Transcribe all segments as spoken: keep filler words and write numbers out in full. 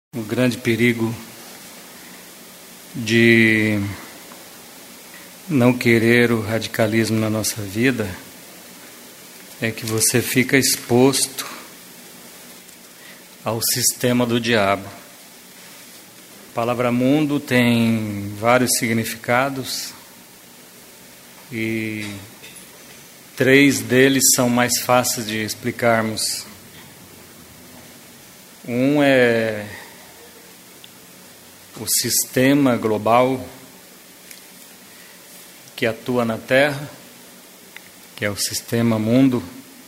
O grande perigo de não querer o radicalismo na nossa vida é que você fica exposto ao sistema do diabo. A palavra mundo tem vários significados e três deles são mais fáceis de explicarmos. Um é o sistema global que atua na Terra, que é o sistema mundo.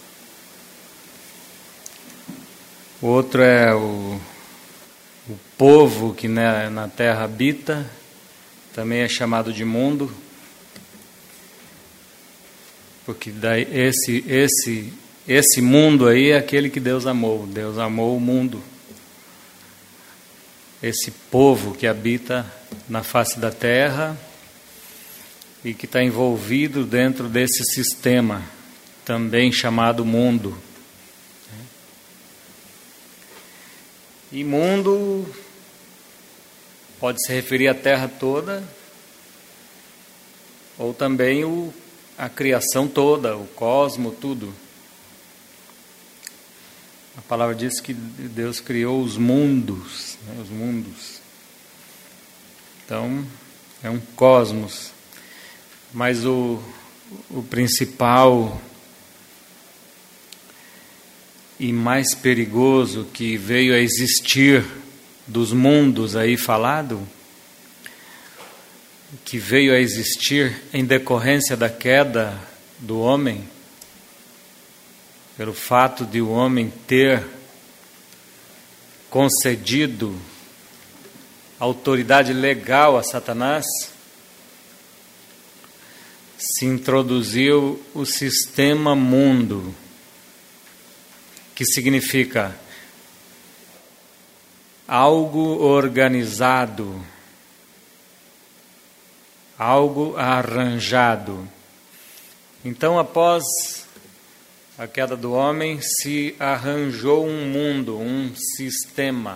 O outro é o, o povo que na, na Terra habita, também é chamado de mundo, porque daí esse, esse, esse mundo aí é aquele que Deus amou. Deus amou o mundo. Esse povo que habita na face da terra e que está envolvido dentro desse sistema, também chamado mundo. E mundo pode se referir à terra toda, ou também o, a criação toda, o cosmo, tudo. A palavra diz que Deus criou os mundos, né, os mundos. Então, é um cosmos. Mas o, o principal e mais perigoso que veio a existir dos mundos aí falado, que veio a existir em decorrência da queda do homem, pelo fato de o homem ter concedido autoridade legal a Satanás, se introduziu o sistema mundo, que significa algo organizado, algo arranjado. Então, após a queda do homem, se arranjou um mundo, um sistema.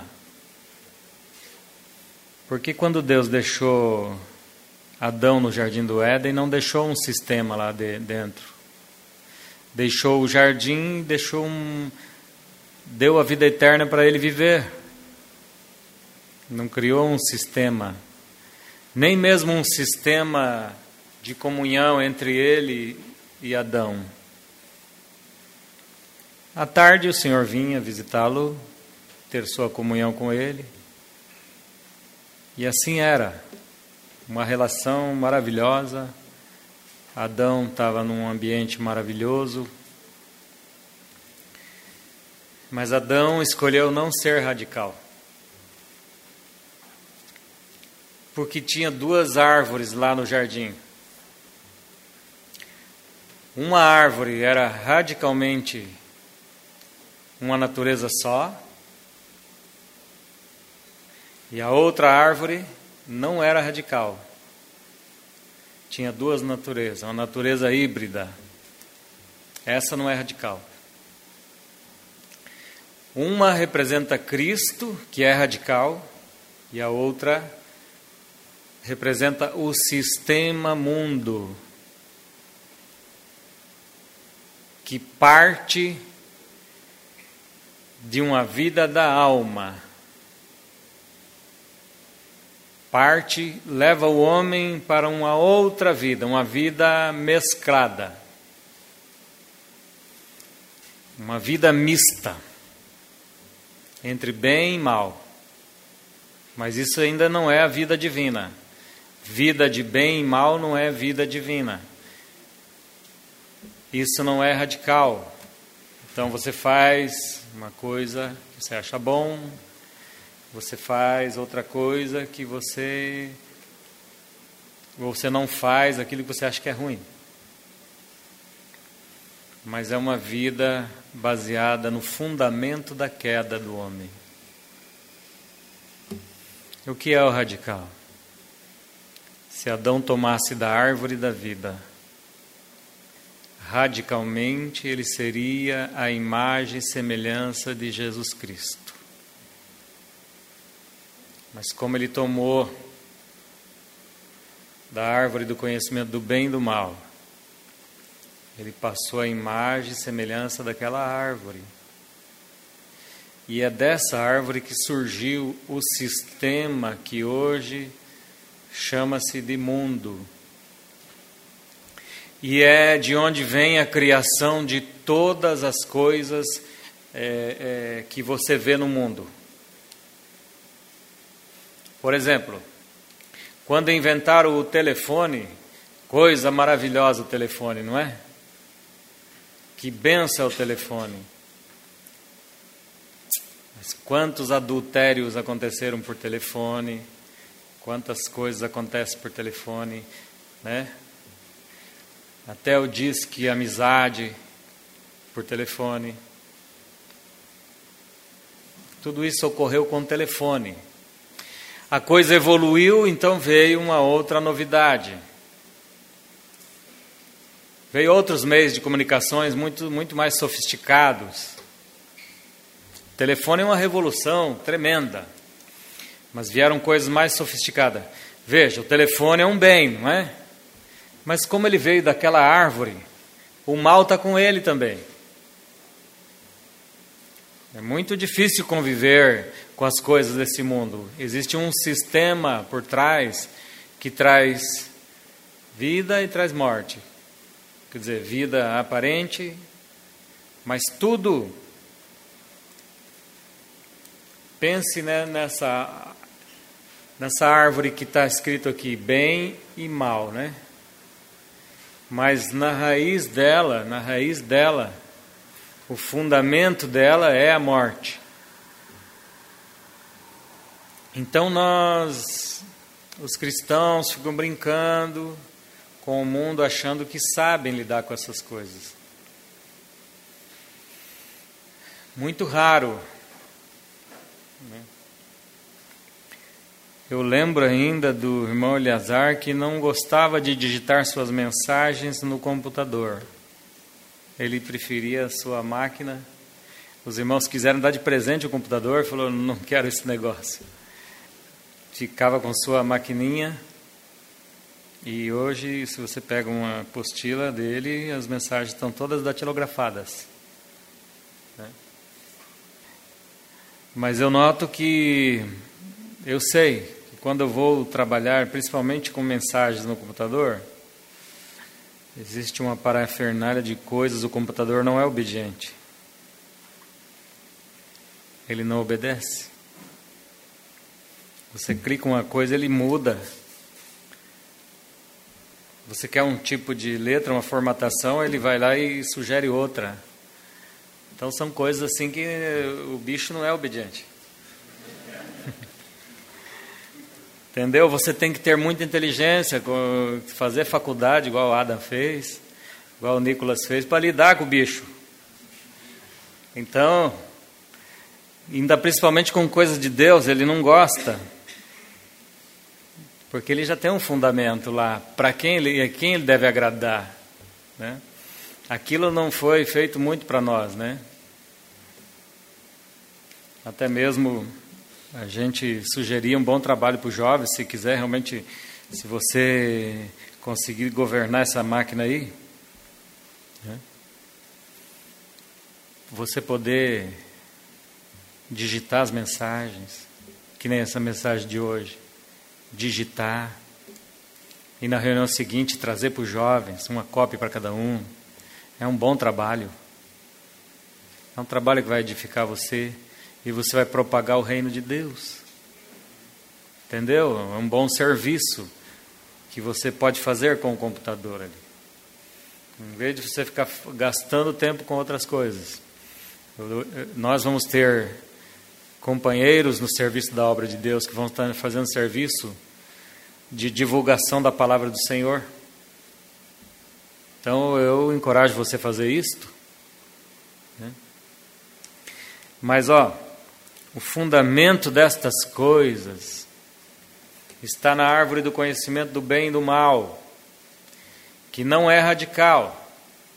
Porque quando Deus deixou Adão no jardim do Éden, não deixou um sistema lá de, dentro. Deixou o jardim, deixou um, deu a vida eterna para ele viver. Não criou um sistema. Nem mesmo um sistema de comunhão entre ele e Adão. À tarde o Senhor vinha visitá-lo, ter sua comunhão com ele. E assim era. Uma relação maravilhosa. Adão estava num ambiente maravilhoso. Mas Adão escolheu não ser radical. Porque tinha duas árvores lá no jardim. Uma árvore era radicalmente uma natureza só, e a outra árvore não era radical. Tinha duas naturezas, uma natureza híbrida. Essa não é radical. Uma representa Cristo, que é radical, e a outra representa o sistema mundo, que parte de uma vida da alma. Parte, leva o homem para uma outra vida, uma vida mesclada. Uma vida mista, entre bem e mal. Mas isso ainda não é a vida divina. Vida de bem e mal não é vida divina. Isso não é radical. Então você faz uma coisa que você acha bom, você faz outra coisa que você... ou você não faz aquilo que você acha que é ruim. Mas é uma vida baseada no fundamento da queda do homem. O que é o radical? Se Adão tomasse da árvore da vida, radicalmente ele seria a imagem e semelhança de Jesus Cristo. Mas como ele tomou da árvore do conhecimento do bem e do mal, ele passou a imagem e semelhança daquela árvore. E é dessa árvore que surgiu o sistema que hoje chama-se de mundo. E é de onde vem a criação de todas as coisas é, é, que você vê no mundo. Por exemplo, quando inventaram o telefone, coisa maravilhosa o telefone, não é? Que benção é o telefone. Mas quantos adultérios aconteceram por telefone, quantas coisas acontecem por telefone, né? Até o disque amizade por telefone. Tudo isso ocorreu com o telefone. A coisa evoluiu, então veio uma outra novidade. Veio outros meios de comunicações muito, muito mais sofisticados. O telefone é uma revolução tremenda, mas vieram coisas mais sofisticadas. Veja, o telefone é um bem, não é? Mas como ele veio daquela árvore, o mal está com ele também. É muito difícil conviver com as coisas desse mundo. Existe um sistema por trás que traz vida e traz morte. Quer dizer, vida aparente, mas tudo. Pense, né, nessa, nessa árvore que está escrito aqui, bem e mal, né? Mas na raiz dela, na raiz dela, o fundamento dela é a morte. Então nós, os cristãos, ficam brincando com o mundo, achando que sabem lidar com essas coisas. Muito raro. Eu lembro ainda do irmão Eleazar que não gostava de digitar suas mensagens no computador. Ele preferia a sua máquina. Os irmãos quiseram dar de presente o computador, falou, não quero esse negócio. Ficava com sua maquininha. E hoje, se você pega uma apostila dele, as mensagens estão todas datilografadas. Né? Mas eu noto que, eu sei, que quando eu vou trabalhar, principalmente com mensagens no computador, existe uma parafernália de coisas, o computador não é obediente. Ele não obedece. Você clica uma coisa, ele muda. Você quer um tipo de letra, uma formatação, ele vai lá e sugere outra. Então são coisas assim que o bicho não é obediente. Entendeu? Você tem que ter muita inteligência, fazer faculdade igual o Adam fez, igual o Nicolas fez, para lidar com o bicho. Então, ainda principalmente com coisas de Deus, ele não gosta. Porque ele já tem um fundamento lá, para quem ele, quem ele deve agradar, né? Aquilo não foi feito muito para nós, né? Até mesmo a gente sugeria um bom trabalho para os jovens, se quiser realmente, se você conseguir governar essa máquina aí, né? Você poder digitar as mensagens, que nem essa mensagem de hoje. Digitar e na reunião seguinte trazer para os jovens uma cópia para cada um. É um bom trabalho. É um trabalho que vai edificar você e você vai propagar o reino de Deus. Entendeu? É um bom serviço que você pode fazer com o computador ali. Em vez de você ficar gastando tempo com outras coisas. Nós vamos ter companheiros no serviço da obra de Deus que vão estar fazendo serviço de divulgação da palavra do Senhor. Então eu encorajo você a fazer isto, né? Mas ó, o fundamento destas coisas está na árvore do conhecimento do bem e do mal, que não é radical.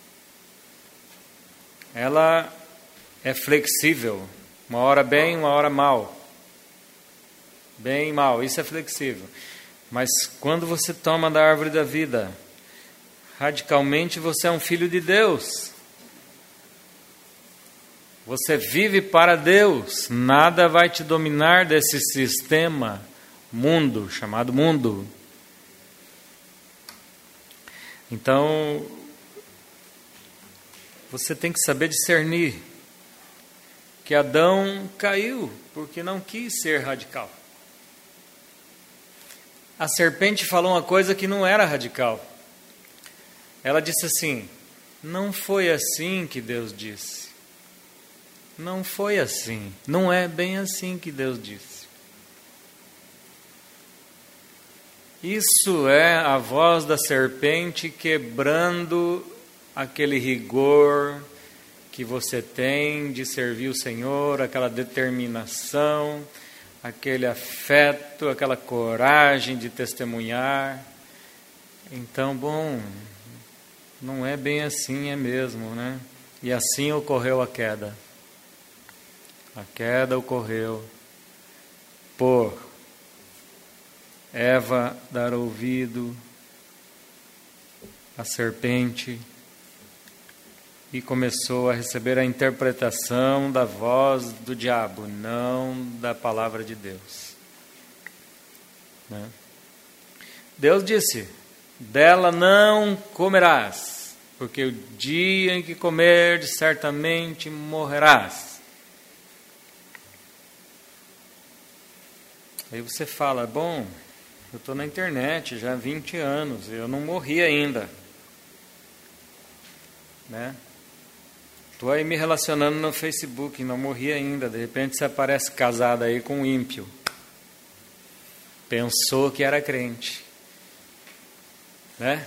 Ela é flexível, uma hora bem, uma hora mal. bem e mal, isso é flexível. Mas quando você toma da árvore da vida, radicalmente você é um filho de Deus. Você vive para Deus. Nada vai te dominar desse sistema mundo, chamado mundo. Então, você tem que saber discernir que Adão caiu porque não quis ser radical. A serpente falou uma coisa que não era radical. Ela disse assim: não foi assim que Deus disse. Não foi assim. Não é bem assim que Deus disse. Isso é a voz da serpente quebrando aquele rigor que você tem de servir o Senhor, aquela determinação, aquele afeto, aquela coragem de testemunhar. Então, bom, não é bem assim, é mesmo, né? E assim ocorreu a queda. A queda ocorreu por Eva dar ouvido à serpente e começou a receber a interpretação da voz do diabo, não da palavra de Deus. Né? Deus disse: dela não comerás, porque o dia em que comerdes, certamente morrerás. Aí você fala: bom, eu estou na internet já há vinte anos, eu não morri ainda. Né? Estou aí me relacionando no Facebook, não morri ainda. De repente você aparece casado aí com um ímpio. Pensou que era crente. Né?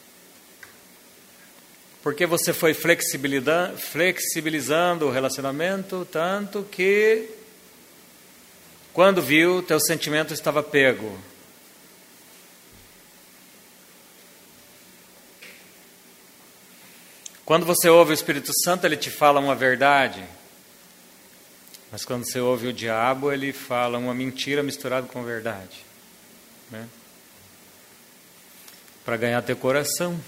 Porque você foi flexibilizando, flexibilizando o relacionamento tanto que quando viu, teu sentimento estava pego. Quando você ouve o Espírito Santo, ele te fala uma verdade. Mas quando você ouve o diabo, ele fala uma mentira misturada com verdade. Né? Para ganhar teu coração.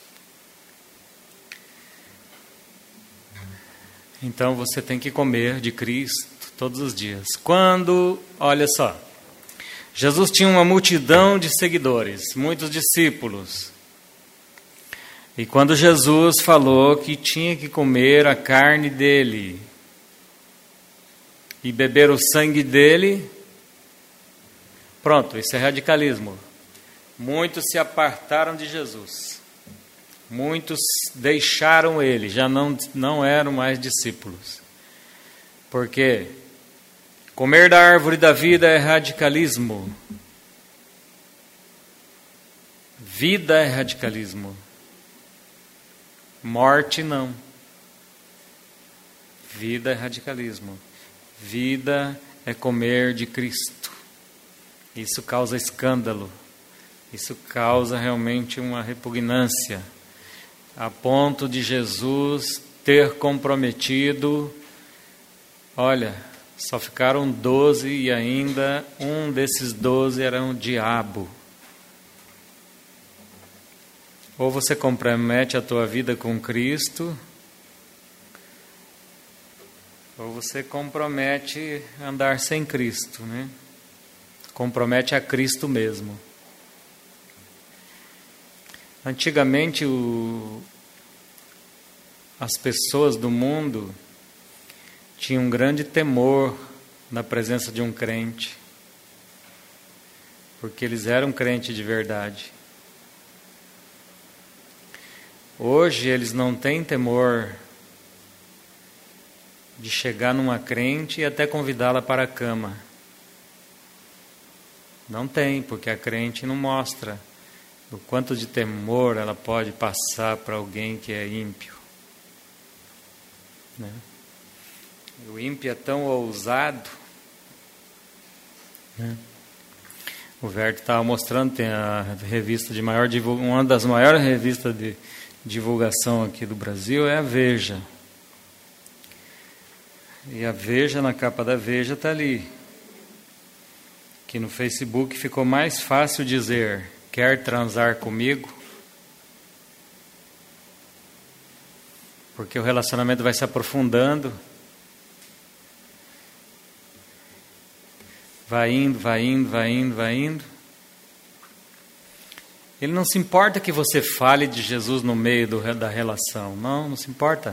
Então você tem que comer de Cristo todos os dias. Quando, olha só, Jesus tinha uma multidão de seguidores, muitos discípulos. E quando Jesus falou que tinha que comer a carne dele e beber o sangue dele, pronto, isso é radicalismo. Muitos se apartaram de Jesus. Muitos deixaram ele, já não, não eram mais discípulos. Porque comer da árvore da vida é radicalismo. Vida é radicalismo. Morte não. Vida é radicalismo. Vida é comer de Cristo. Isso causa escândalo. Isso causa realmente uma repugnância. A ponto de Jesus ter comprometido, olha, só ficaram doze e ainda um desses doze era um diabo. Ou você compromete a tua vida com Cristo, ou você compromete andar sem Cristo, né? Compromete a Cristo mesmo. Antigamente, o, as pessoas do mundo tinham um grande temor na presença de um crente, porque eles eram crentes de verdade. Hoje eles não têm temor de chegar numa crente e até convidá-la para a cama. Não tem, porque a crente não mostra o quanto de temor ela pode passar para alguém que é ímpio. Né? O ímpio é tão ousado. Né? O Verto estava mostrando, tem a revista de maior divulgação, uma das maiores revistas de divulgação aqui do Brasil é a Veja. E a Veja, na capa da Veja, está ali. que no Facebook ficou mais fácil dizer: quer transar comigo? Porque o relacionamento vai se aprofundando. Vai indo, vai indo, vai indo, vai indo. Ele não se importa que você fale de Jesus no meio do, da relação. Não, não se importa.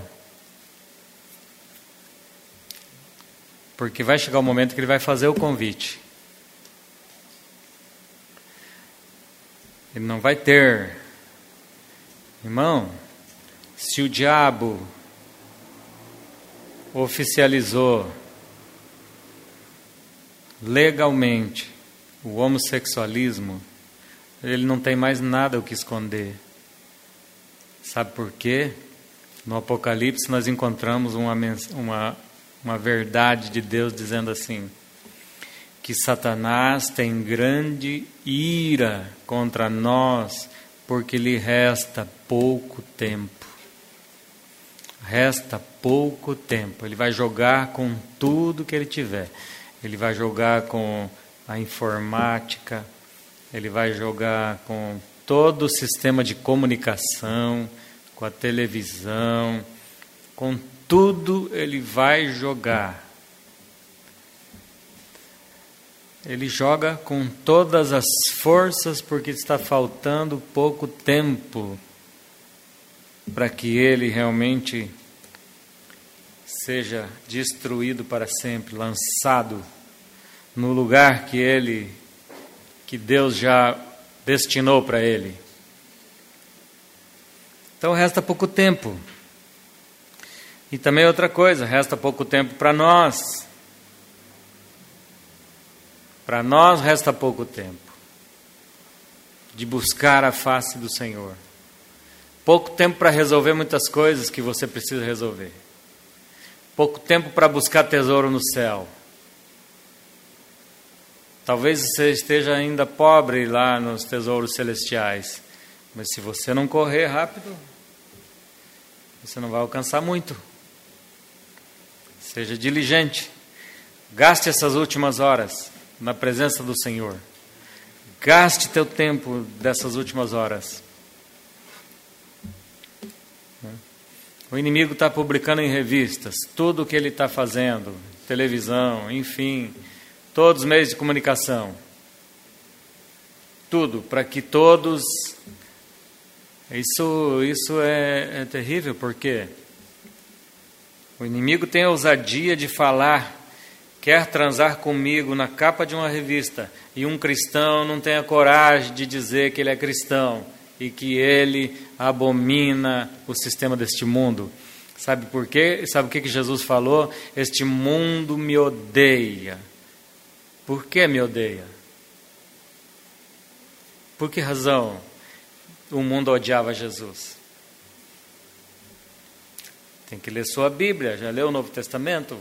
Porque vai chegar o momento que ele vai fazer o convite. Ele não vai ter. Irmão, se o diabo oficializou legalmente o homossexualismo, ele não tem mais nada o que esconder. Sabe por quê? No Apocalipse nós encontramos uma, uma, uma verdade de Deus dizendo assim: que Satanás tem grande ira contra nós, porque lhe resta pouco tempo. Resta pouco tempo. Ele vai jogar com tudo que ele tiver. Ele vai jogar com a informática, ele vai jogar com todo o sistema de comunicação, com a televisão, com tudo ele vai jogar. Ele joga com todas as forças porque está faltando pouco tempo para que ele realmente seja destruído para sempre, lançado no lugar que ele, que Deus já destinou para ele. Então resta pouco tempo. E também outra coisa, resta pouco tempo para nós. Para nós resta pouco tempo de buscar a face do Senhor. Pouco tempo para resolver muitas coisas que você precisa resolver. Pouco tempo para buscar tesouro no céu. Talvez você esteja ainda pobre lá nos tesouros celestiais, mas se você não correr rápido, você não vai alcançar muito. Seja diligente. Gaste essas últimas horas na presença do Senhor. Gaste teu tempo dessas últimas horas. O inimigo está publicando em revistas tudo o que ele está fazendo, televisão, enfim, todos os meios de comunicação. Tudo, para que todos... Isso, isso é, é terrível, porque o inimigo tem a ousadia de falar: quer transar comigo, na capa de uma revista, e um cristão não tem a coragem de dizer que ele é cristão e que ele abomina o sistema deste mundo. Sabe por quê? Sabe o que Jesus falou? Este mundo me odeia. Por que me odeia? Por que razão o mundo odiava Jesus? Tem que ler sua Bíblia. Já leu o Novo Testamento?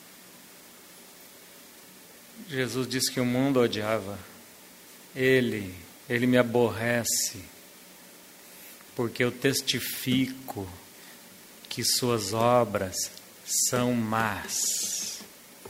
Jesus disse que o mundo odiava Ele. Ele me aborrece, porque eu testifico que suas obras são más.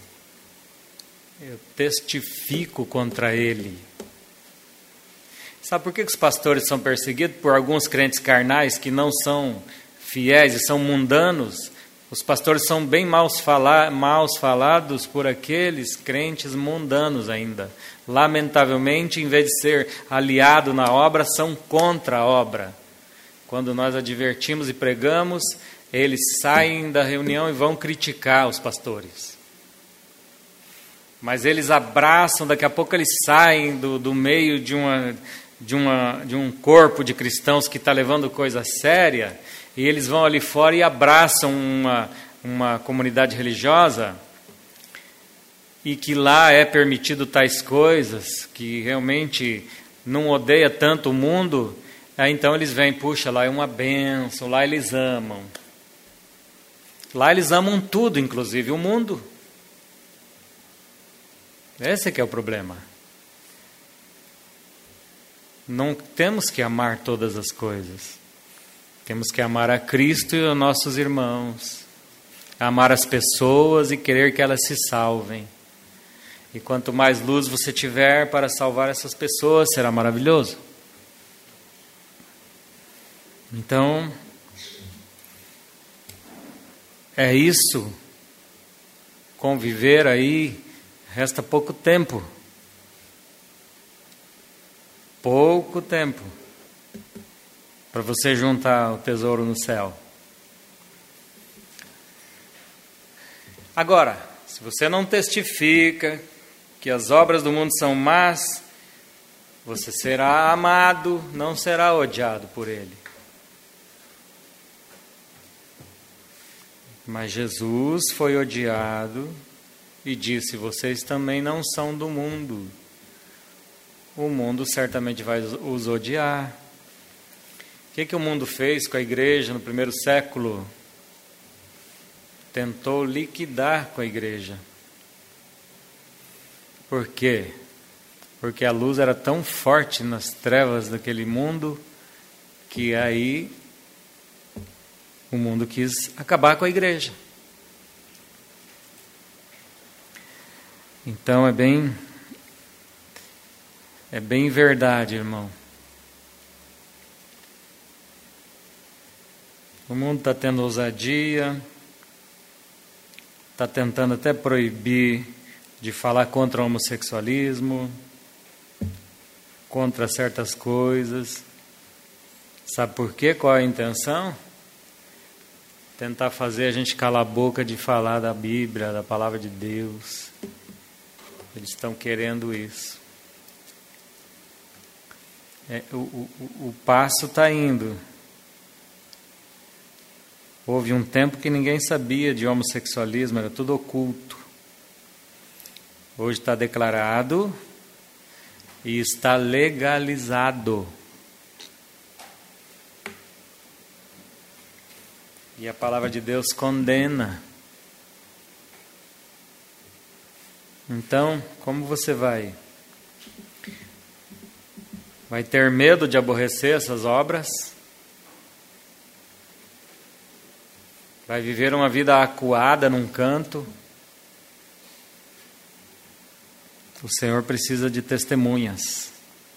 Eu testifico contra ele. Sabe por que os pastores são perseguidos? Por alguns crentes carnais que não são fiéis e são mundanos. Os pastores são bem maus, fala, maus falados por aqueles crentes mundanos ainda. Lamentavelmente, em vez de ser aliado na obra, são contra a obra. Quando nós advertimos e pregamos, eles saem da reunião e vão criticar os pastores. Mas eles abraçam, daqui a pouco eles saem do, do meio de, uma, de, uma, de um corpo de cristãos que está levando coisa séria, e eles vão ali fora e abraçam uma, uma comunidade religiosa, e que lá é permitido tais coisas, que realmente não odeia tanto o mundo. Aí então eles vêm, puxa, lá é uma bênção, lá eles amam. Lá eles amam tudo, inclusive o mundo. Esse é que é o problema. Não temos que amar todas as coisas. Temos que amar a Cristo e os nossos irmãos. Amar as pessoas e querer que elas se salvem. E quanto mais luz você tiver para salvar essas pessoas, será maravilhoso. Então, é isso. Conviver aí, resta pouco tempo. Pouco tempo para você juntar o tesouro no céu. Agora, se você não testifica que as obras do mundo são más, você será amado, não será odiado por ele. Mas Jesus foi odiado e disse: vocês também não são do mundo. O mundo certamente vai os odiar. O que, que o mundo fez com a igreja no primeiro século? Tentou liquidar com a igreja. Por quê? Porque a luz era tão forte nas trevas daquele mundo que aí o mundo quis acabar com a igreja. Então é bem, é bem verdade, irmão. O mundo está tendo ousadia, está tentando até proibir de falar contra o homossexualismo, contra certas coisas. Sabe por quê? Qual é a intenção? Tentar fazer a gente calar a boca de falar da Bíblia, da palavra de Deus. Eles estão querendo isso. É, o, o, o passo está indo. Houve um tempo que ninguém sabia de homossexualismo, era tudo oculto. Hoje está declarado e está legalizado. E a palavra de Deus condena. Então, como você vai? Vai ter medo de aborrecer essas obras? Vai viver uma vida acuada num canto? O Senhor precisa de testemunhas.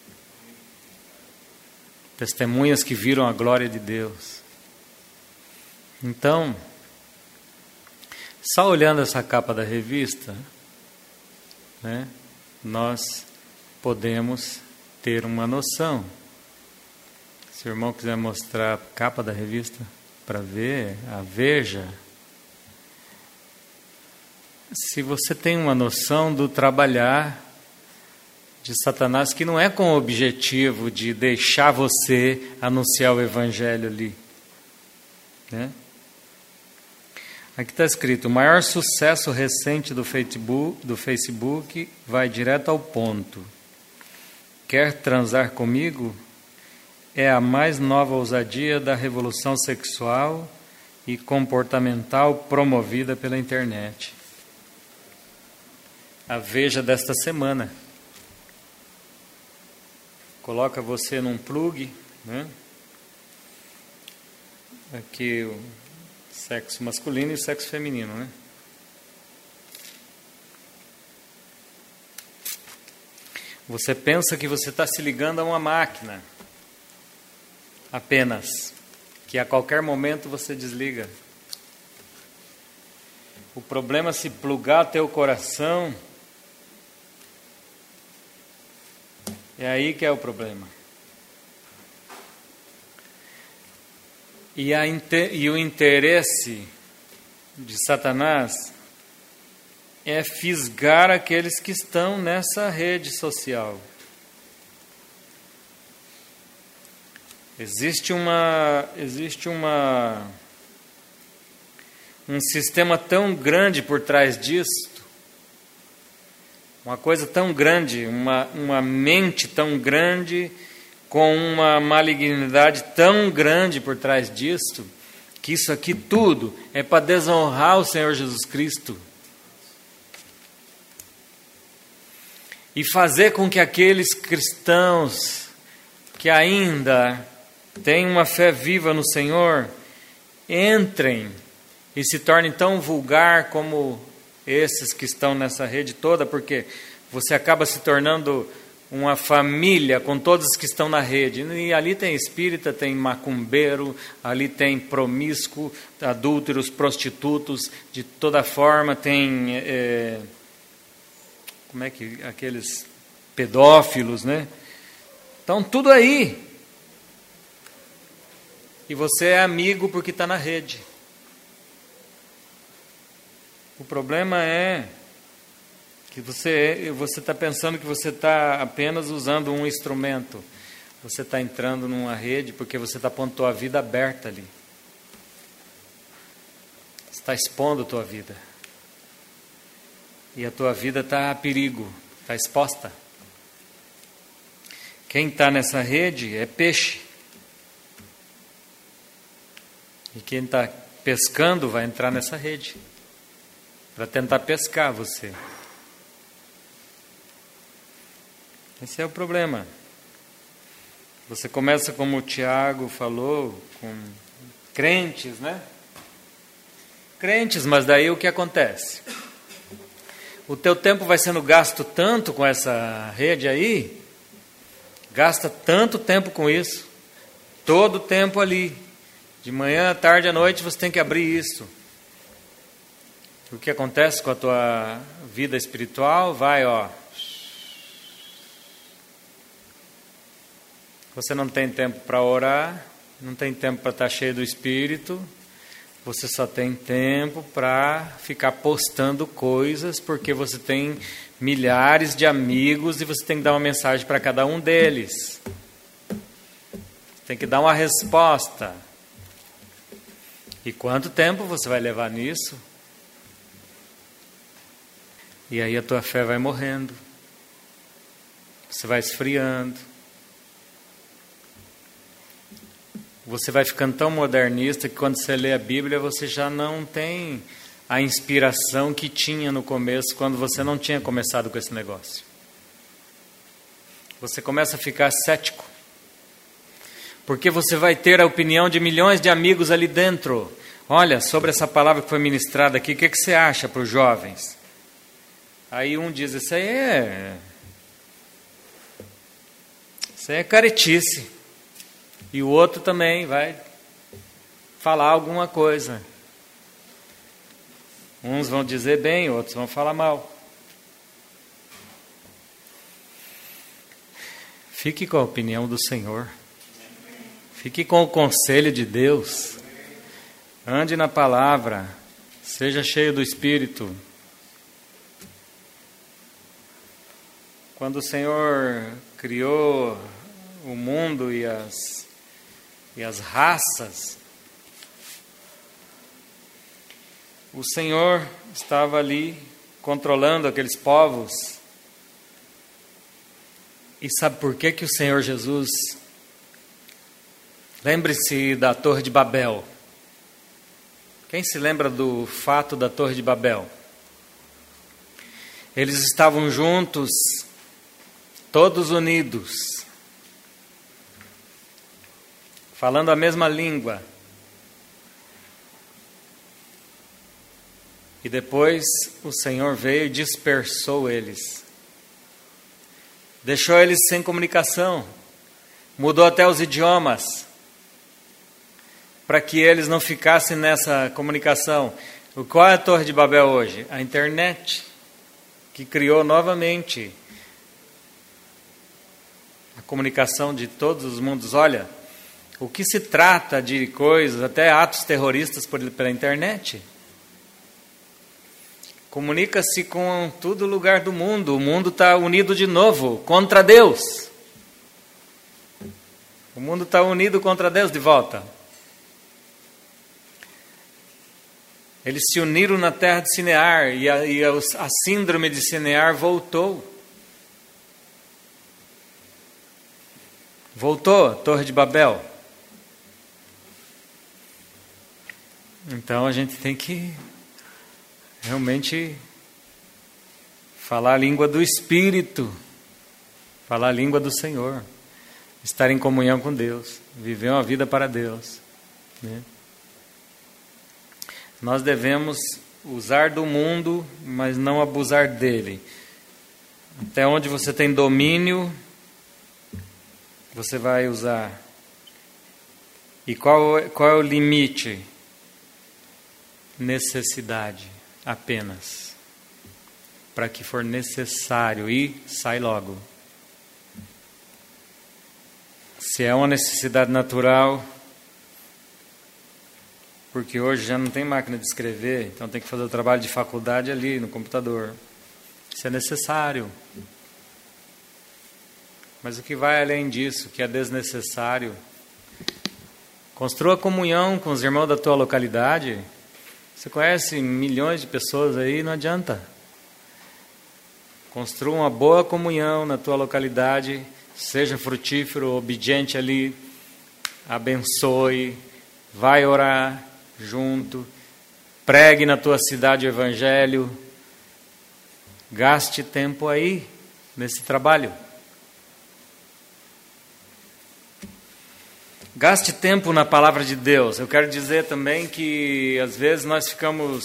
Testemunhas que viram a glória de Deus. Então, só olhando essa capa da revista, né, nós podemos ter uma noção. Se o irmão quiser mostrar a capa da revista para ver, a Veja. Se você tem uma noção do trabalhar de Satanás, que não é com o objetivo de deixar você anunciar o Evangelho ali, né? Aqui está escrito: o maior sucesso recente do Facebook, do Facebook vai direto ao ponto. Quer transar comigo? É a mais nova ousadia da revolução sexual e comportamental promovida pela internet. A Veja desta semana. Coloca você num plug, né? Aqui o sexo masculino e o sexo feminino, né? Você pensa que você está se ligando a uma máquina, apenas, que a qualquer momento você desliga. O problema é se plugar teu coração. É aí que é o problema. E, a, e o interesse de Satanás é fisgar aqueles que estão nessa rede social. Existe uma, existe uma, um sistema tão grande por trás disso, uma coisa tão grande, uma, uma mente tão grande, com uma malignidade tão grande por trás disso, que isso aqui tudo é para desonrar o Senhor Jesus Cristo. E fazer com que aqueles cristãos que ainda têm uma fé viva no Senhor, entrem e se tornem tão vulgar como esses que estão nessa rede toda, porque você acaba se tornando uma família com todos os que estão na rede. E ali tem espírita, tem macumbeiro, ali tem promíscuo, adúlteros, prostitutos, de toda forma, tem, é, como é que, aqueles pedófilos, né? Então, tudo aí. E você é amigo porque está na rede. O problema é que você você está pensando que você está apenas usando um instrumento. Você está entrando numa rede porque você está pondo tua vida aberta ali. Você está expondo a tua vida. E a tua vida está a perigo, está exposta. Quem está nessa rede é peixe. E quem está pescando vai entrar nessa rede para tentar pescar você. Esse é o problema. Você começa, como o Tiago falou, com crentes, né? Crentes, mas daí o que acontece? O teu tempo vai sendo gasto tanto com essa rede aí, gasta tanto tempo com isso, todo o tempo ali. De manhã, à tarde, à noite, você tem que abrir isso. O que acontece com a tua vida espiritual? Vai, ó. Você não tem tempo para orar, não tem tempo para estar cheio do Espírito, você só tem tempo para ficar postando coisas, porque você tem milhares de amigos e você tem que dar uma mensagem para cada um deles. Tem que dar uma resposta. E quanto tempo você vai levar nisso? E aí a tua fé vai morrendo. Você vai esfriando. Você vai ficando tão modernista que quando você lê a Bíblia você já não tem a inspiração que tinha no começo, quando você não tinha começado com esse negócio. Você começa a ficar cético. Porque você vai ter a opinião de milhões de amigos ali dentro. Olha, sobre essa palavra que foi ministrada aqui, o que, que você acha para os jovens? Aí um diz, isso aí é... Isso aí é caretice. E o outro também vai falar alguma coisa. Uns vão dizer bem, outros vão falar mal. Fique com a opinião do Senhor. Fique com o conselho de Deus. Ande na palavra. Seja cheio do Espírito. Quando o Senhor criou o mundo e as, e as raças, o Senhor estava ali controlando aqueles povos. E sabe por que que o Senhor Jesus... Lembre-se da Torre de Babel. Quem se lembra do fato da Torre de Babel? Eles estavam juntos, todos unidos, falando a mesma língua. E depois o Senhor veio e dispersou eles. Deixou eles sem comunicação. Mudou até os idiomas, para que eles não ficassem nessa comunicação. Qual é a Torre de Babel hoje? A internet, que criou novamente a comunicação de todos os mundos. Olha, o que se trata de coisas, até atos terroristas por, pela internet. Comunica-se com todo lugar do mundo. O mundo está unido de novo contra Deus. O mundo está unido contra Deus de volta. Eles se uniram na terra de Sinear e a, e a, a síndrome de Sinear voltou. Voltou a Torre de Babel. Então a gente tem que realmente falar a língua do Espírito, falar a língua do Senhor, estar em comunhão com Deus, viver uma vida para Deus, né? Nós devemos usar do mundo, mas não abusar dele. Até onde você tem domínio, você vai usar. E qual, qual é o limite? Necessidade, apenas. Para que for necessário e sai logo. Se é uma necessidade natural, porque hoje já não tem máquina de escrever, então tem que fazer o trabalho de faculdade ali no computador. Isso é necessário. Mas o que vai além disso, que é desnecessário? Construa comunhão com os irmãos da tua localidade. Você conhece milhões de pessoas aí, não adianta. Construa uma boa comunhão na tua localidade, seja frutífero, obediente ali, abençoe, vai orar junto, pregue na tua cidade o evangelho, gaste tempo aí nesse trabalho. Gaste tempo na palavra de Deus. Eu quero dizer também que às vezes nós ficamos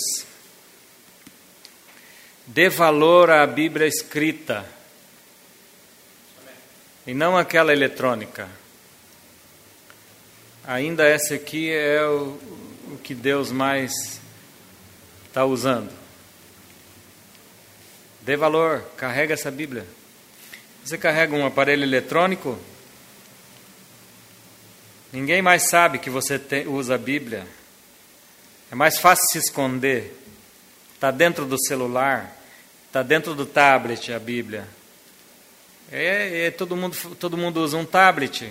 dê valor à Bíblia escrita e não aquela eletrônica. Ainda essa aqui é o, o que Deus mais está usando. Dê valor, carrega essa Bíblia. Você carrega um aparelho eletrônico, ninguém mais sabe que você tem, usa a Bíblia. É mais fácil se esconder. Está dentro do celular, está dentro do tablet a Bíblia. É, é, todo mundo, todo mundo usa um tablet.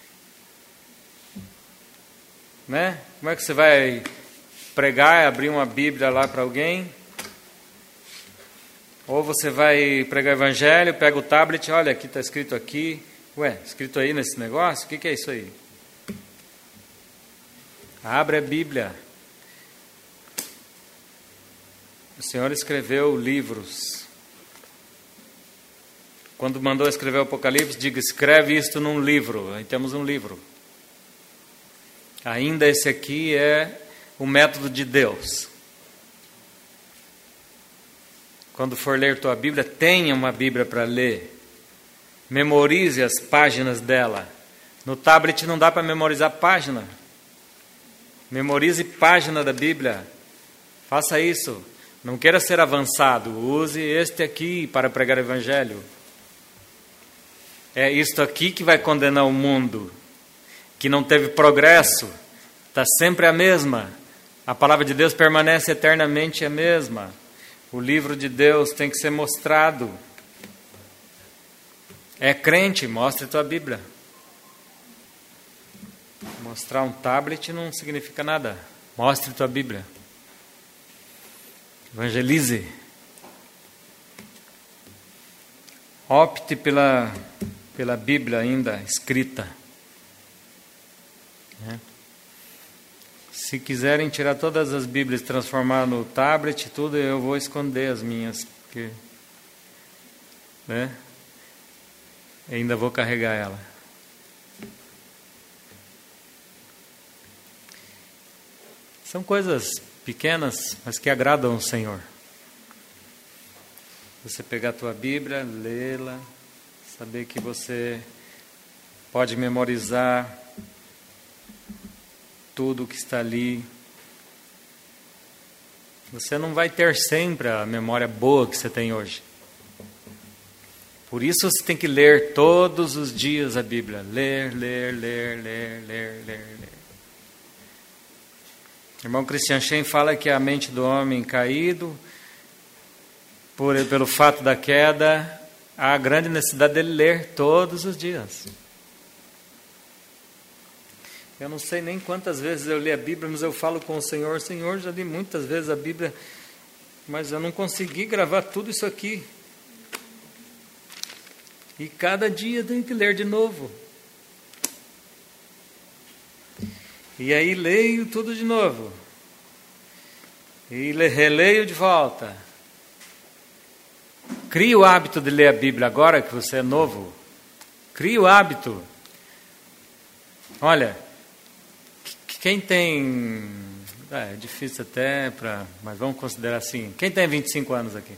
Né? Como é que você vai pregar, abrir uma Bíblia lá para alguém? Ou você vai pregar o evangelho, pega o tablet, olha, aqui está escrito aqui. Ué, escrito aí nesse negócio? O que, que é isso aí? Abre a Bíblia. O Senhor escreveu livros. Quando mandou escrever o Apocalipse, diga, escreve isto num livro. Aí temos um livro. Ainda esse aqui é o método de Deus. Quando for ler tua Bíblia, tenha uma Bíblia para ler. Memorize as páginas dela. No tablet não dá para memorizar página. Memorize página da Bíblia. Faça isso. Não queira ser avançado. Use este aqui para pregar o evangelho. É isto aqui que vai condenar o mundo, que não teve progresso, está sempre a mesma. A palavra de Deus permanece eternamente a mesma. O livro de Deus tem que ser mostrado. É crente, mostre tua Bíblia. Mostrar um tablet não significa nada. Mostre tua Bíblia. Evangelize. Opte pela, pela Bíblia ainda escrita. É. Se quiserem tirar todas as Bíblias e transformar no tablet, tudo, eu vou esconder as minhas, porque, né, ainda vou carregar ela. São coisas pequenas, mas que agradam o Senhor. Você pegar a tua Bíblia, lê-la, saber que você pode memorizar tudo que está ali. Você não vai ter sempre a memória boa que você tem hoje. Por isso você tem que ler todos os dias a Bíblia. Ler, ler, ler, ler, ler, ler, ler. O irmão Christian Shen fala que a mente do homem caído, por, pelo fato da queda, há a grande necessidade dele ler todos os dias. Eu não sei nem quantas vezes eu li a Bíblia, mas eu falo com o Senhor, Senhor, já li muitas vezes a Bíblia, mas eu não consegui gravar tudo isso aqui. E cada dia eu tenho que ler de novo. E aí leio tudo de novo. E releio de volta. Crie o hábito de ler a Bíblia agora que você é novo. Crie o hábito. Olha, quem tem É, é difícil até, pra, mas vamos considerar assim. Quem tem vinte e cinco anos aqui?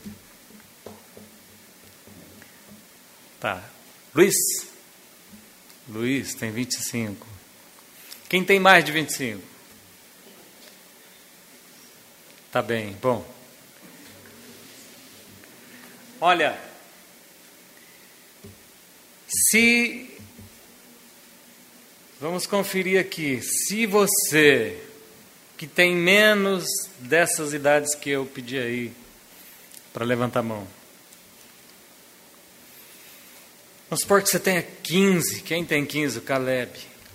Tá. Luiz? Luiz tem vinte e cinco. Quem tem mais de vinte e cinco? Tá bem, bom. Olha, se... Vamos conferir aqui. Se você, que tem menos dessas idades que eu pedi aí, para levantar a mão. Vamos supor que você tenha quinze. Quem tem quinze? O Caleb.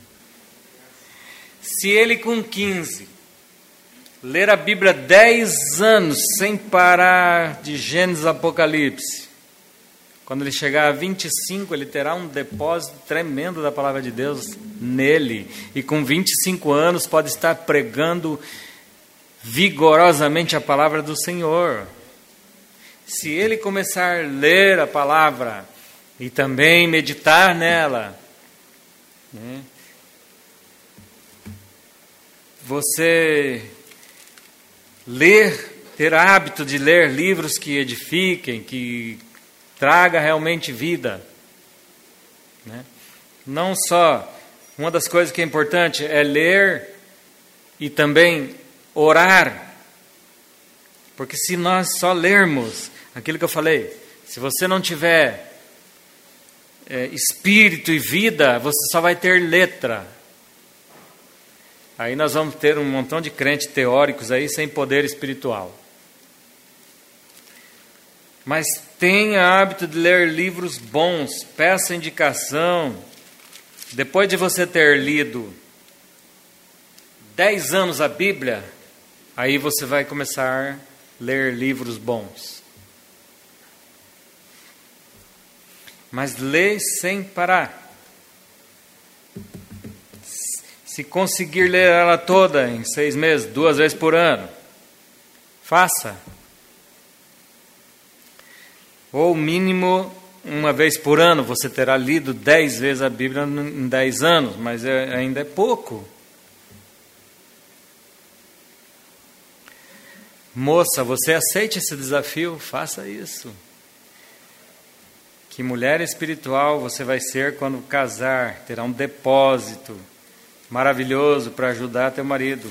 Se ele com quinze ler a Bíblia dez anos sem parar de Gênesis a Apocalipse, quando ele chegar a vinte e cinco, ele terá um depósito tremendo da palavra de Deus nele. E com vinte e cinco anos pode estar pregando vigorosamente a palavra do Senhor. Se ele começar a ler a palavra e também meditar nela, né, você ler, ter hábito de ler livros que edifiquem, que traga realmente vida, né? Não só, uma das coisas que é importante é ler e também orar, porque se nós só lermos aquilo que eu falei, se você não tiver é, espírito e vida, você só vai ter letra. Aí nós vamos ter um montão de crentes teóricos aí sem poder espiritual. Mas tenha hábito de ler livros bons, peça indicação. Depois de você ter lido dez anos a Bíblia, aí você vai começar a ler livros bons. Mas lê sem parar. Se conseguir ler ela toda em seis meses, duas vezes por ano, faça. Ou mínimo uma vez por ano, você terá lido dez vezes a Bíblia em dez anos, mas é, ainda é pouco. Moça, você aceite esse desafio? Faça isso. Que mulher espiritual você vai ser quando casar, terá um depósito maravilhoso para ajudar teu marido.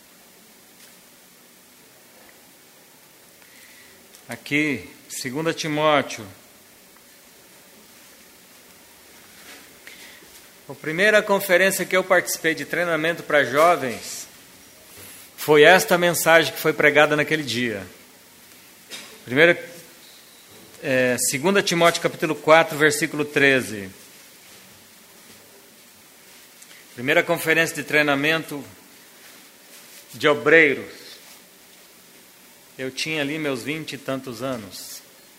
Aqui, dois Timóteo. A primeira conferência que eu participei de treinamento para jovens foi esta mensagem que foi pregada naquele dia. Primeira, é, dois Timóteo capítulo quatro, versículo treze. Primeira conferência de treinamento de obreiros. Eu tinha ali meus vinte e tantos anos.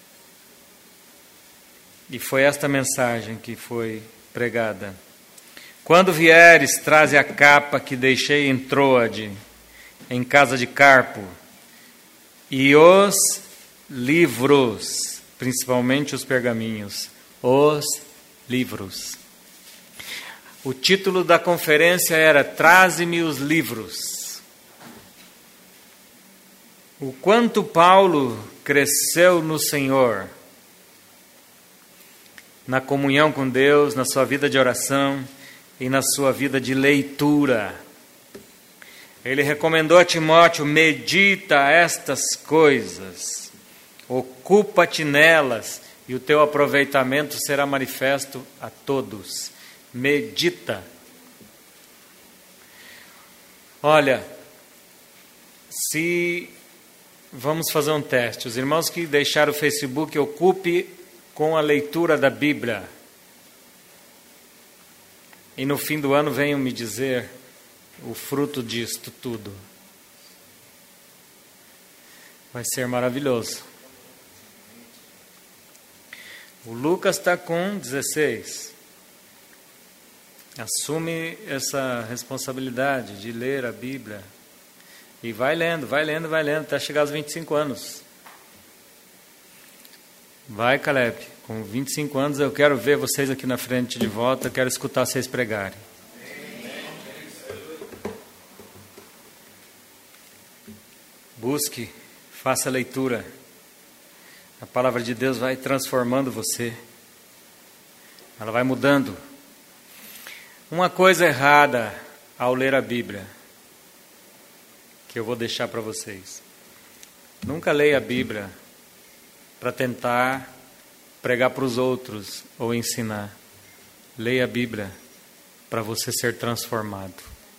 E foi esta mensagem que foi pregada. Quando vieres, traze a capa que deixei em Troade, em casa de Carpo, e os livros, principalmente os pergaminhos, os livros. O título da conferência era Traze-me os livros. O quanto Paulo cresceu no Senhor, na comunhão com Deus, na sua vida de oração e na sua vida de leitura. Ele recomendou a Timóteo: medita estas coisas, ocupa-te nelas, e o teu aproveitamento será manifesto a todos. Medita. Olha, se vamos fazer um teste. Os irmãos que deixaram o Facebook, ocupe com a leitura da Bíblia. E no fim do ano venham me dizer o fruto disto tudo. Vai ser maravilhoso. O Lucas está com dezesseis. Assume essa responsabilidade de ler a Bíblia. E vai lendo, vai lendo, vai lendo, até chegar aos vinte e cinco anos. Vai, Caleb. Com vinte e cinco anos eu quero ver vocês aqui na frente de volta, eu quero escutar vocês pregarem. Busque, faça a leitura. A palavra de Deus vai transformando você. Ela vai mudando. Uma coisa errada ao ler a Bíblia, que eu vou deixar para vocês. Nunca leia a Bíblia para tentar pregar para os outros ou ensinar. Leia a Bíblia para você ser transformado.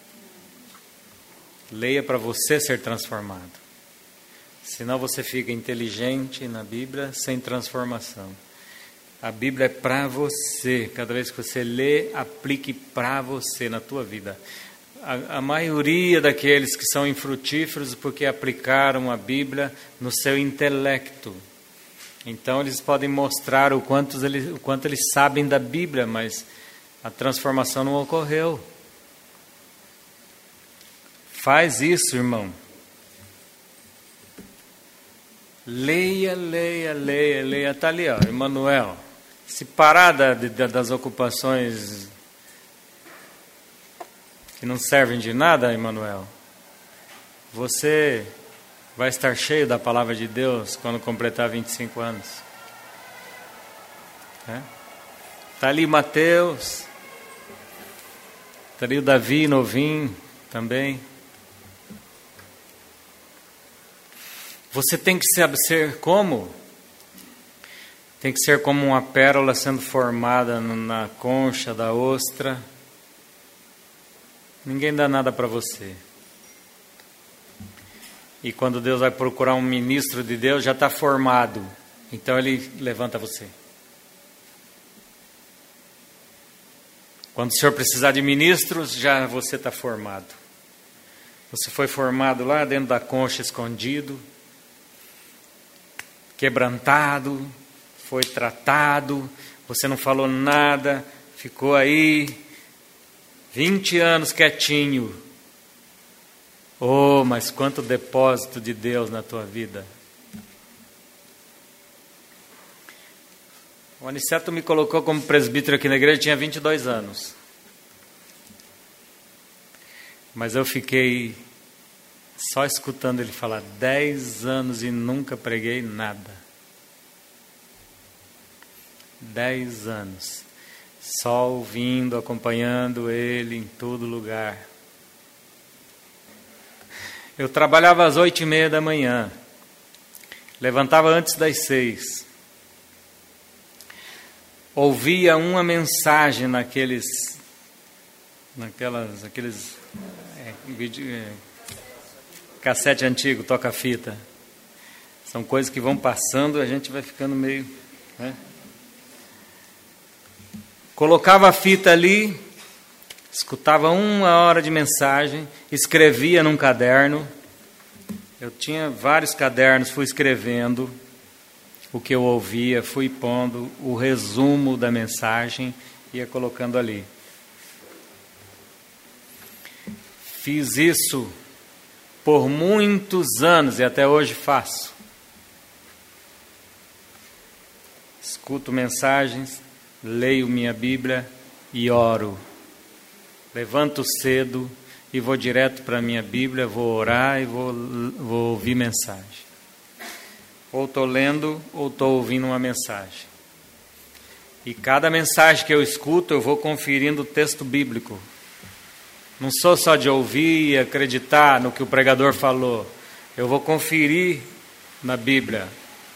Leia para você ser transformado. Senão você fica inteligente na Bíblia sem transformação. A Bíblia é para você. Cada vez que você lê, aplique para você na tua vida. A, a maioria daqueles que são infrutíferos porque aplicaram a Bíblia no seu intelecto. Então eles podem mostrar o quanto eles, o quanto eles sabem da Bíblia, mas a transformação não ocorreu. Faz isso, irmão. Leia, leia, leia, leia. Está ali, ó, Emmanuel. Se parar da, da, das ocupações que não servem de nada, Emmanuel, você vai estar cheio da palavra de Deus quando completar vinte e cinco anos. Está é? ali Mateus. Está ali o Davi novinho também. Você tem que ser como? Tem que ser como uma pérola sendo formada na concha da ostra. Ninguém dá nada para você. E quando Deus vai procurar um ministro de Deus, já está formado. Então Ele levanta você. Quando o Senhor precisar de ministros, já você está formado. Você foi formado lá dentro da concha, escondido, quebrantado, foi tratado, você não falou nada, ficou aí vinte anos quietinho. Oh, mas quanto depósito de Deus na tua vida. O Aniceto me colocou como presbítero aqui na igreja, tinha vinte e dois anos. Mas eu fiquei só escutando ele falar dez anos e nunca preguei nada. Dez anos. Só ouvindo, acompanhando ele em todo lugar. Eu trabalhava às oito e meia da manhã. Levantava antes das seis. Ouvia uma mensagem naqueles... Naquelas... Aqueles... É, vídeo, é, cassete antigo, toca-fita. São coisas que vão passando e a gente vai ficando meio... Né? Colocava a fita ali, escutava uma hora de mensagem, escrevia num caderno. Eu tinha vários cadernos, fui escrevendo o que eu ouvia, fui pondo o resumo da mensagem, ia colocando ali. Fiz isso por muitos anos e até hoje faço. Escuto mensagens, leio minha Bíblia e oro. Levanto cedo e vou direto para a minha Bíblia, vou orar e vou, vou ouvir mensagem. Ou estou lendo ou estou ouvindo uma mensagem. E cada mensagem que eu escuto, eu vou conferindo o texto bíblico. Não sou só de ouvir e acreditar no que o pregador falou. Eu vou conferir na Bíblia.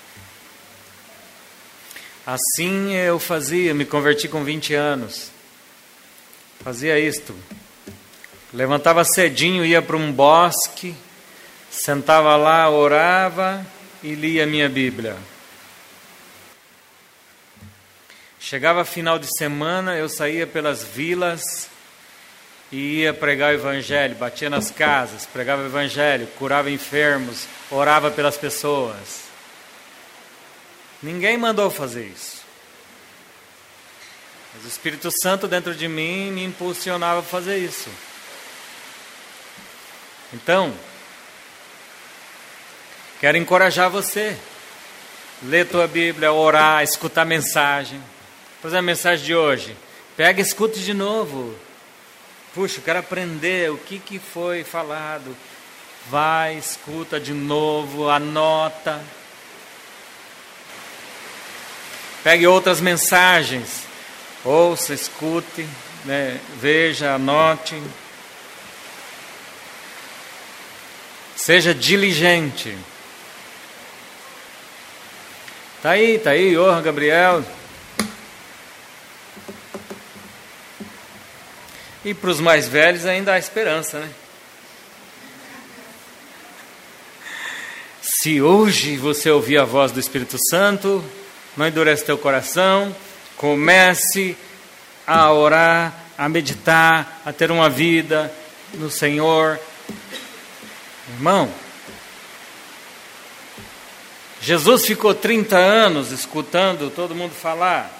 Assim eu fazia, me converti com vinte anos. Fazia isto. Levantava cedinho, ia para um bosque, sentava lá, orava e lia a minha Bíblia. Chegava final de semana, eu saía pelas vilas e ia pregar o evangelho, batia nas casas, pregava o evangelho, curava enfermos, orava pelas pessoas. Ninguém mandou fazer isso. Mas o Espírito Santo dentro de mim me impulsionava a fazer isso. Então, quero encorajar você. Ler tua Bíblia, orar, escutar mensagem. Por exemplo, a mensagem de hoje. Pega e escute de novo. Puxa, eu quero aprender o que, que foi falado. vai, escuta de novo, anota. Pegue outras mensagens, ouça, escute, né? Veja, anote. Seja diligente. Tá aí, tá aí, ô Gabriel. E para os mais velhos ainda há esperança, né? Se hoje você ouvir a voz do Espírito Santo, não endurece teu coração, comece a orar, a meditar, a ter uma vida no Senhor. Irmão, Jesus ficou trinta anos escutando todo mundo falar,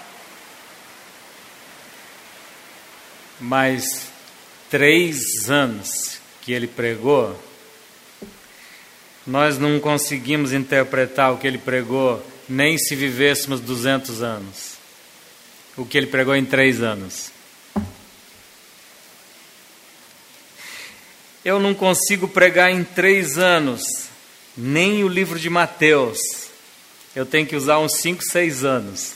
mas três anos que ele pregou, nós não conseguimos interpretar o que ele pregou, nem se vivêssemos duzentos anos. O que ele pregou em três anos. Eu não consigo pregar em três anos, nem o livro de Mateus. Eu tenho que usar uns cinco, seis anos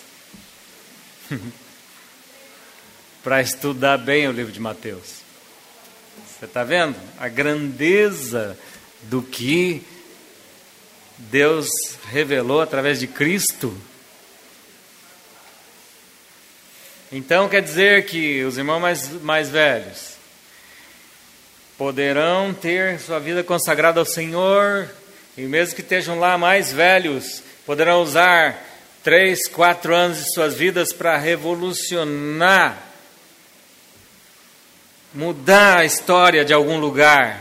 para estudar bem o livro de Mateus. Você está vendo? A grandeza do que Deus revelou através de Cristo. Então quer dizer que os irmãos mais, mais velhos poderão ter sua vida consagrada ao Senhor, e mesmo que estejam lá mais velhos, poderão usar três, quatro anos de suas vidas para revolucionar, mudar a história de algum lugar.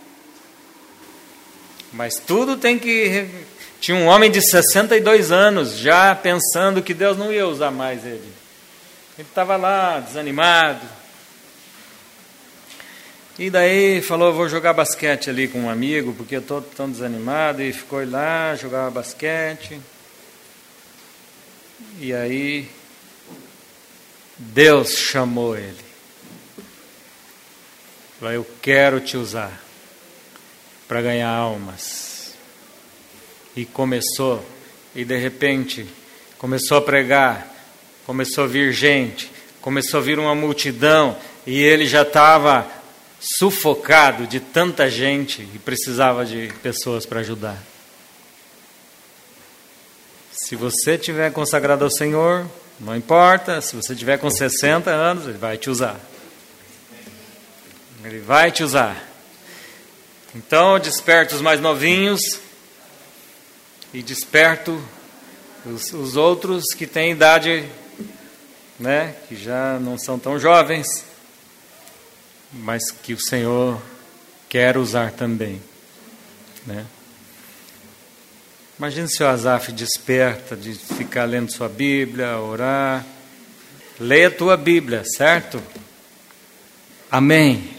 Mas tudo tem que... Tinha um homem de sessenta e dois anos já pensando que Deus não ia usar mais ele. Ele estava lá desanimado. E daí falou, vou jogar basquete ali com um amigo, porque eu estou tão desanimado. E ficou lá, jogava basquete. E aí Deus chamou ele. Falou, eu quero te usar para ganhar almas. E começou, e de repente começou a pregar, começou a vir gente, começou a vir uma multidão, e ele já estava sufocado de tanta gente e precisava de pessoas para ajudar. Se você tiver consagrado ao Senhor, não importa, se você tiver com sessenta anos, Ele vai te usar. Ele vai te usar. Então, desperta os mais novinhos e desperto os, os outros que têm idade, né, que já não são tão jovens, mas que o Senhor quer usar também, né? Imagina se o Asaf desperta de ficar lendo sua Bíblia, orar. Leia a tua Bíblia, certo? Amém.